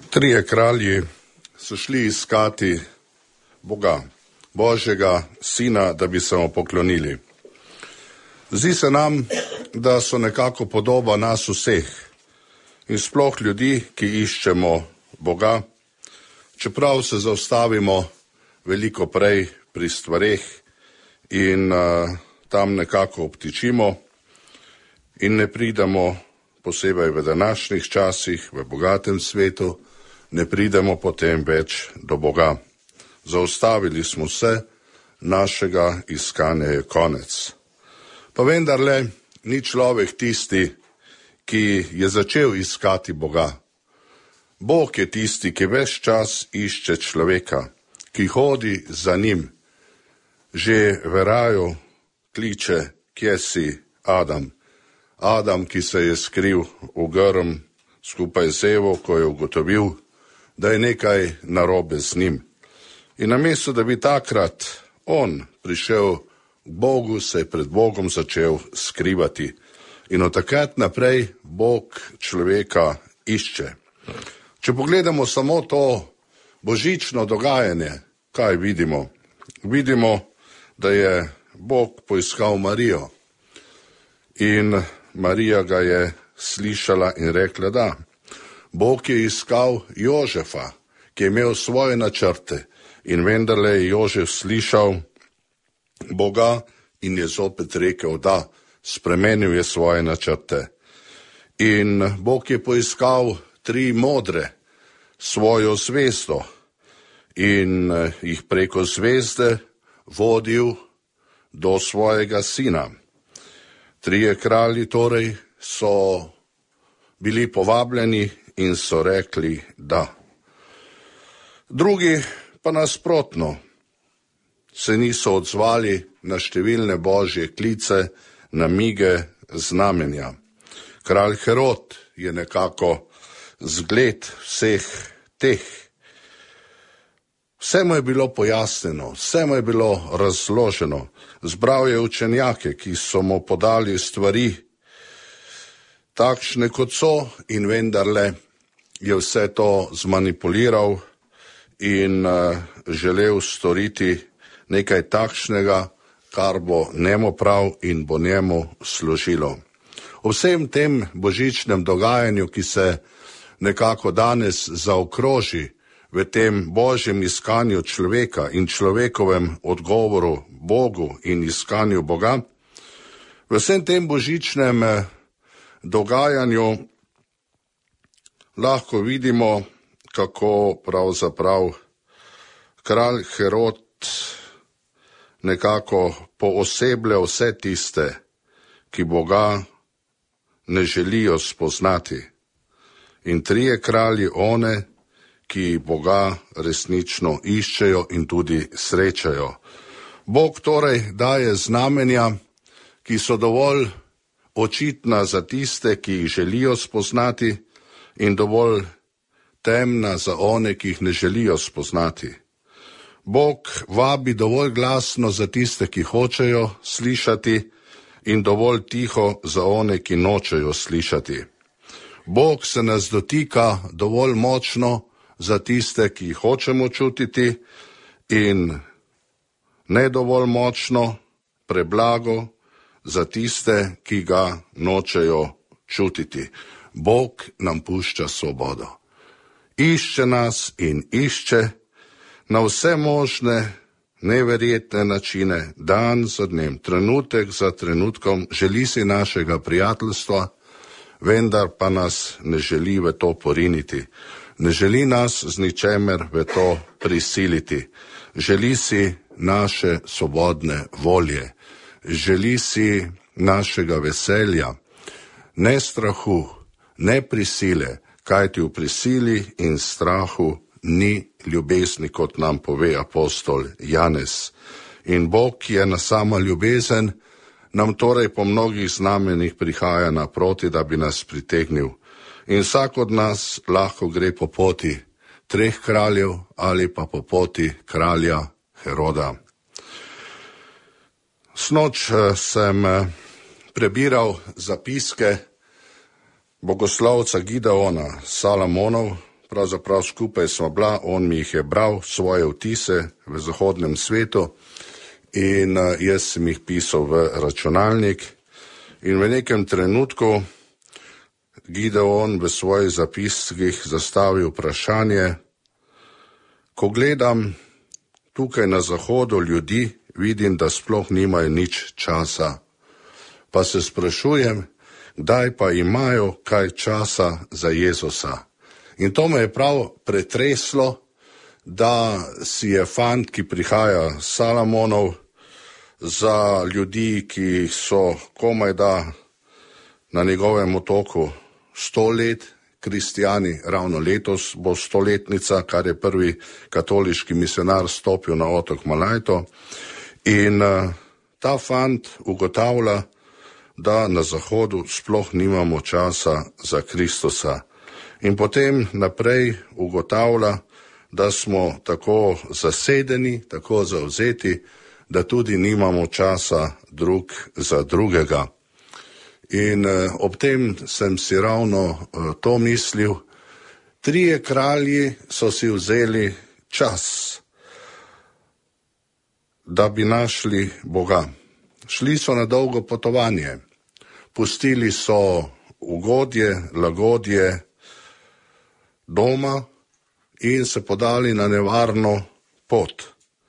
Trije kralji so šli iskati Boga, Božjega sina, da bi se mu poklonili. Zdi se nam, da so nekako podoba nas vseh in sploh ljudi, ki iščemo Boga, čeprav se zaustavimo veliko prej pri stvareh in tam nekako obtičimo in ne pridemo posebej v današnjih časih, v bogatem svetu, ne pridemo potem več do Boga. Zaustavili smo se, našega iskanja je konec. Pa vendarle ni človek tisti, ki je začel iskati Boga. Bog je tisti, ki ves čas išče človeka, ki hodi za njim. Že v raju kliče, kje si Adam. Adam, ki se je skril v grm skupaj z Evo, ko je ugotovil, da je nekaj narobe z njim. In namesto, da bi takrat on prišel k Bogu, se je pred Bogom začel skrivati. In od takrat naprej Bog človeka išče. Če pogledamo samo to božično dogajanje, kaj vidimo? Vidimo, da je Bog poiskal Marijo. In Marija ga je slišala in rekla, da. Bog je iskal Jožefa, ki je imel svoje načrte, in vendarle je Jožef slišal Boga in je zopet rekel, da, spremenil je svoje načrte. In Bog je poiskal 3 modre, svojo zvezdo, in jih preko zvezde vodil do svojega sina. 3 kralji torej so bili povabljeni in so rekli da. Drugi pa nasprotno se niso odzvali na številne božje klice, namige, znamenja. Kralj Herod je nekako zgled vseh teh. Vse mu je bilo pojasnjeno, vse mu je bilo razloženo. Zbral je učenjake, ki so mu podali stvari takšne, kot so, in vendarle je vse to zmanipuliral in želel storiti nekaj takšnega, kar bo njemu prav in bo njemu služilo. O vsem tem božičnem dogajanju, ki se nekako danes zaokroži v tem božjem iskanju človeka in človekovem odgovoru Bogu in iskanju Boga, v vsem tem božičnem dogajanju lahko vidimo, kako pravzaprav kralj Herod nekako pooseblja vse tiste, ki Boga ne želijo spoznati. In 3 kralji one, ki Boga resnično iščejo in tudi srečajo. Bog torej daje znamenja, ki so dovolj očitna za tiste, ki jih želijo spoznati, in dovolj temna za one, ki jih ne želijo spoznati. Bog vabi dovolj glasno za tiste, ki hočejo slišati, in dovolj tiho za one, ki nočejo slišati. Bog se nas dotika dovolj močno za tiste, ki jih hočemo čutiti, in ne dovolj močno, preblago za tiste, ki ga nočejo čutiti. Bog nam pušča svobodo. Išče nas in išče na vse možne, neverjetne načine, dan za dnem, trenutek za trenutkom, želi si našega prijateljstva, vendar pa nas ne želi v to poriniti. Ne želi nas z ničemer v to prisiliti. Želi si naše svobodne volje. Želi si našega veselja, ne strahu, ne prisile, kajti v prisili in strahu ni ljubezni, kot nam pove apostol Janez. In Bog, ki je na sama ljubezen, nam torej po mnogih znamenjih prihaja naproti, da bi nas pritegnil. In vsak od nas lahko gre po poti 3 kraljev ali pa po poti kralja Heroda. Sinoč sem prebiral zapiske bogoslovca Gideona Salamonov, pravzaprav skupaj smo bila, on mi jih je bral, svoje vtise v zahodnem svetu in jaz sem jih pisal v računalnik in v nekem trenutku Gideon v svojih zapiskih zastavi vprašanje, ko gledam tukaj na zahodu ljudi, vidim, da sploh nimajo nič časa. Pa se sprašujem, kdaj pa imajo kaj časa za Jezusa. In to me je prav pretreslo, da si je fant, ki prihaja s Salamonov, za ljudi, ki so komaj da na njegovem otoku 100 let, kristijani, ravno letos bo 100-letnica, kar je prvi katoliški misionar stopil na otok Malajto. In ta fant ugotavlja, da na zahodu sploh nimamo časa za Kristusa. In potem naprej ugotavlja, da smo tako zasedeni, tako zavzeti, da tudi nimamo časa drug za drugega. In ob tem sem si ravno to mislil, 3 kralji so si vzeli čas, da bi našli Boga. Šli so na dolgo potovanje, pustili so ugodje, lagodje doma in se podali na nevarno pot.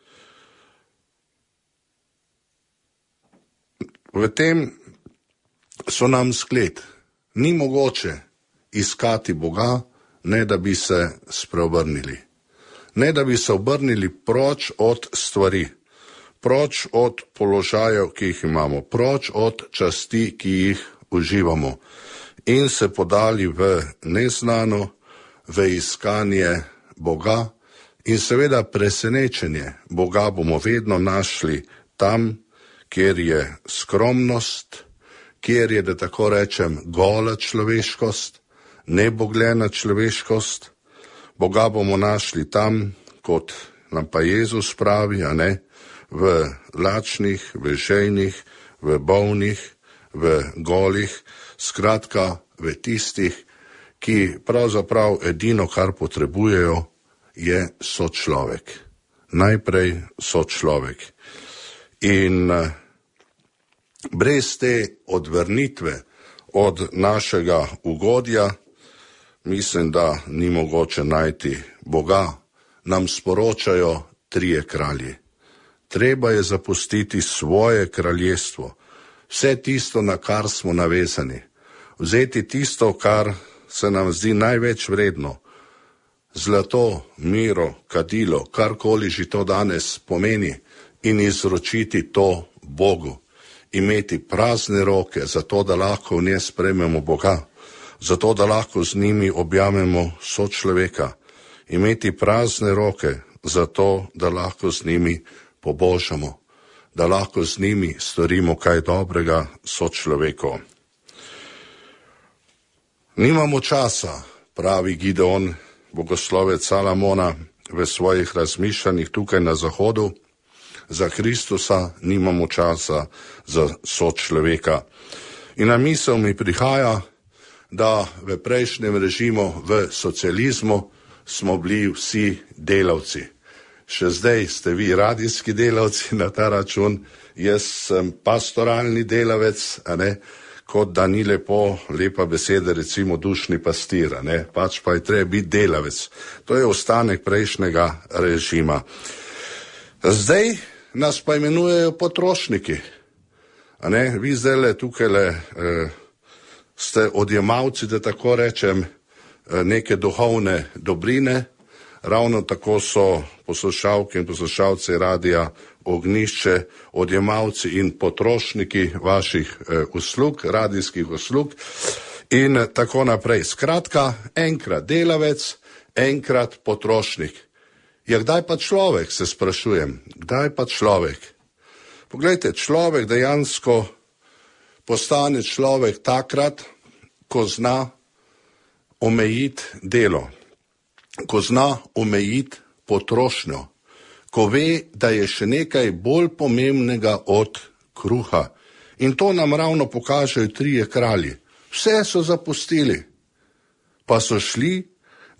V tem so nam zgled. Ni mogoče iskati Boga, ne da bi se spreobrnili. Ne da bi se obrnili proč od stvari, proč od položajev, ki jih imamo, proč od časti, ki jih uživamo in se podali v neznano, v iskanje Boga in seveda presenečenje. Boga bomo vedno našli tam, kjer je skromnost, kjer je, da tako rečem, gola človeškost, nebogljena človeškost. Boga bomo našli tam, kot nam pa Jezus pravi, a ne, v lačnih, v žejnih, v bolnih, v golih, skratka v tistih, ki pravzaprav edino, kar potrebujejo, je sočlovek. Najprej sočlovek. In brez te odvrnitve od našega ugodja, mislim, da ni mogoče najti Boga. Nam sporočajo 3 kralji. Treba je zapustiti svoje kraljestvo, vse tisto, na kar smo navezani. Vzeti tisto, kar se nam zdi največ vredno, zlato, miro, kadilo, karkoli že to danes pomeni, in izročiti to Bogu. Imeti prazne roke, zato da lahko v nje sprejmemo Boga, zato da lahko z njimi objamemo sočloveka. Imeti prazne roke, zato da lahko z njimi pobožamo, da lahko z njimi storimo kaj dobrega sočloveku. Nimamo časa, pravi Gideon, bogoslovec Salamona, v svojih razmišljanjih tukaj na zahodu, za Kristusa nimamo časa za sočloveka. In na misel mi prihaja, da v prejšnjem režimu, v socializmu, smo bili vsi delavci. Še zdaj ste vi radijski delavci na ta račun, jaz sem pastoralni delavec, a ne, kot da ni lepa beseda, recimo dušni pastir, a ne, pač pa je treba biti delavec. To je ostanek prejšnjega režima. Zdaj nas pa imenujejo potrošniki. A ne, vi zdaj tukaj ste odjemalci, da tako rečem, neke duhovne dobrine. Ravno tako so poslušalke in poslušalci Radia Ognjišče odjemalci in potrošniki vaših uslug, radijskih uslug in tako naprej. Skratka, enkrat delavec, enkrat potrošnik. Ja, kdaj pa človek, se sprašujem, kdaj pa človek? Poglejte, človek dejansko postane človek takrat, ko zna omejiti delo, ko zna omejiti potrošnjo, ko ve, da je še nekaj bolj pomembnega od kruha. In to nam ravno pokažejo 3 kralji. Vse so zapustili, pa so šli,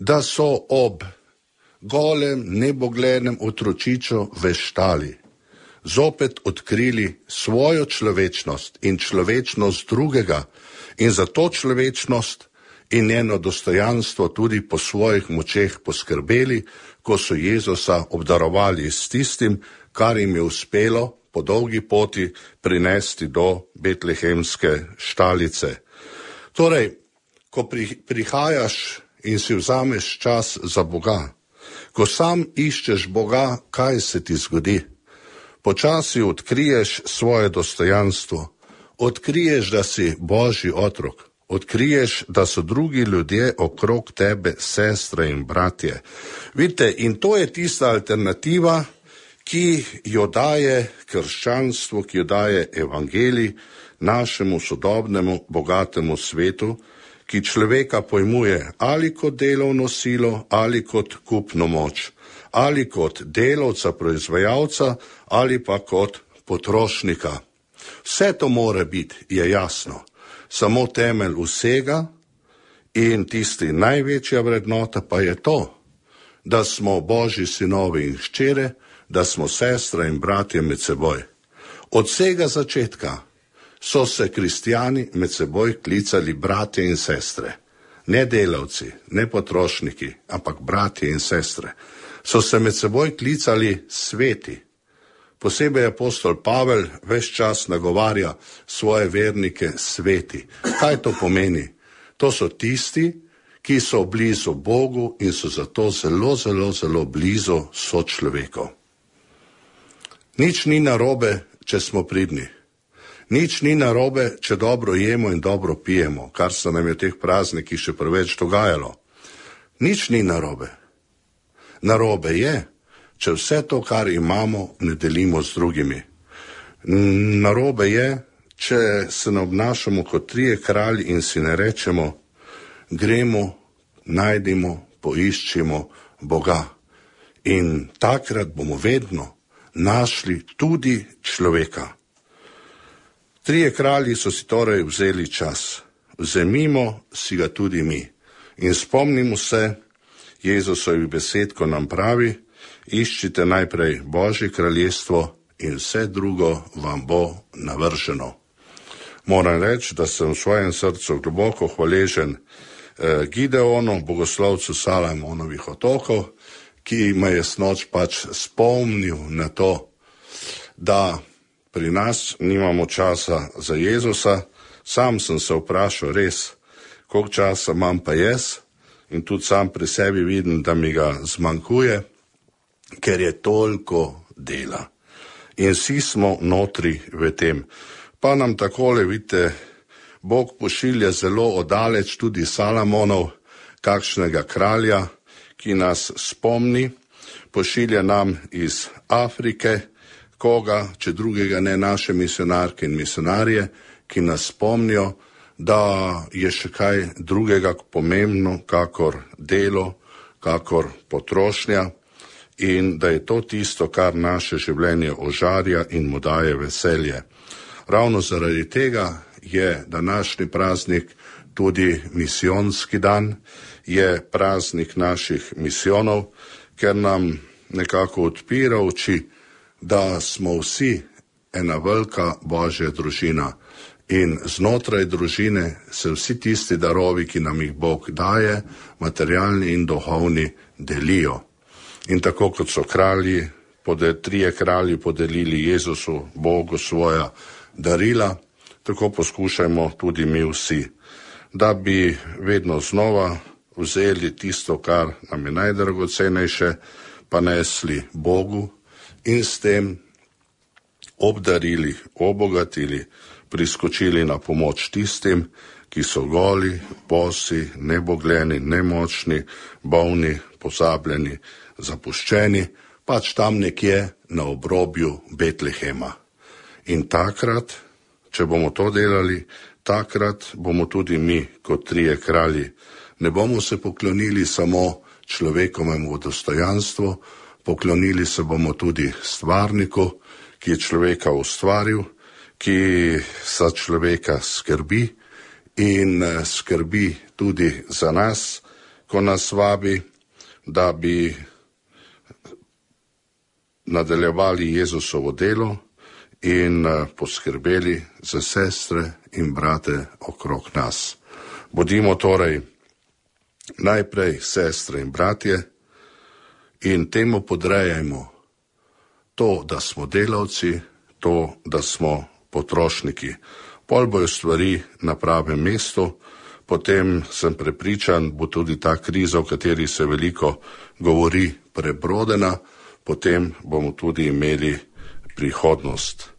da so ob golem, neboglenem otročiču veštali zopet odkrili svojo človečnost in človečnost drugega in za to človečnost in njeno dostojanstvo tudi po svojih močeh poskrbeli, ko so Jezusa obdarovali s tistim, kar jim je uspelo po dolgi poti prinesti do betlehemske štalice. Torej, ko prihajaš in si vzameš čas za Boga, ko sam iščeš Boga, kaj se ti zgodi? Počasi odkriješ svoje dostojanstvo, odkriješ, da si Božji otrok, odkriješ, da so drugi ljudje okrog tebe sestre in bratje. Vidite, in to je tista alternativa, ki jo daje krščanstvo, ki jo daje evangelij našemu sodobnemu, bogatemu svetu, ki človeka pojmuje ali kot delovno silo, ali kot kupno moč, ali kot delavca, proizvajalca, ali pa kot potrošnika. Vse to mora biti, je jasno, samo temelj vsega in tisti največja vrednota pa je to, da smo Božji sinovi in hčere, da smo sestre in bratje med seboj. Od vsega začetka so se kristjani med seboj klicali bratje in sestre. Ne delavci, ne potrošniki, ampak bratje in sestre. So se med seboj klicali sveti. Posebej apostol Pavel ves čas nagovarja svoje vernike sveti. Kaj to pomeni? To so tisti, ki so blizu Bogu in so zato zelo, zelo, zelo blizu sočloveku. Nič ni narobe, če smo pridni. Nič ni narobe, če dobro jemo in dobro pijemo, kar se nam je v teh praznikih še preveč dogajalo. Nič ni narobe. Narobe je, če vse to, kar imamo, ne delimo z drugimi. Narobe je, če se ne obnašamo kot trije kralji in si ne rečemo, gremo, najdimo, poiščimo Boga. In takrat bomo vedno našli tudi človeka. Trije kralji so si torej vzeli čas. Vzemimo si ga tudi mi. In spomnimo se Jezusovih besed, ko nam pravi, iščite najprej Božje kraljestvo in vse drugo vam bo navrženo. Moram reči, da sem v svojem srcu globoko hvaležen Gideonu, bogoslovcu Salamonovih otokov, ki me je sinoč pač spomnil na to, da pri nas nimamo časa za Jezusa. Sam sem se vprašal res, koliko časa imam pa jaz, in tudi sam pri sebi vidim, da mi ga zmanjkuje, ker je toliko dela. In vsi smo notri v tem. Pa nam takole, vidite, Bog pošilja zelo odaleč tudi Salamonov, kakšnega kralja, ki nas spomni, pošilja nam iz Afrike, koga, če drugega ne, naše misionarke in misionarje, ki nas spomnijo, da je še kaj drugega pomembno, kakor delo, kakor potrošnja in da je to tisto, kar naše življenje ožarja in mu daje veselje. Ravno zaradi tega je današnji praznik tudi misijonski dan, je praznik naših misijonov, ker nam nekako odpira oči, da smo vsi ena velika Božja družina in znotraj družine se vsi tisti darovi, ki nam jih Bog daje, materialni in duhovni, delijo. In tako kot so kralji, trije kralji podelili Jezusu, Bogu svoja darila, tako poskušajmo tudi mi vsi, da bi vedno znova vzeli tisto, kar nam je najdragocenejše, pa nesli Bogu in s tem obdarili, obogatili, priskočili na pomoč tistim, ki so goli, bosi, nebogljeni, nemočni, bolni, pozabljeni, zapuščeni, pač tam nekje na obrobju Betlehema. In takrat, če bomo to delali, takrat bomo tudi mi kot trije kralji. Ne bomo se poklonili samo človekovemu dostojanstvu, poklonili se bomo tudi stvarniku, ki je človeka ustvaril, ki za človeka skrbi in skrbi tudi za nas, ko nas vabi, da bi nadaljevali Jezusovo delo in poskrbeli za sestre in brate okrog nas. Bodimo torej najprej sestre in bratje in temu podrejajmo to, da smo delavci, to, da smo potrošniki. Pol bojo stvari na pravem mestu, potem sem prepričan, bo tudi ta kriza, o kateri se veliko govori, prebrodena, potem bomo tudi imeli prihodnost.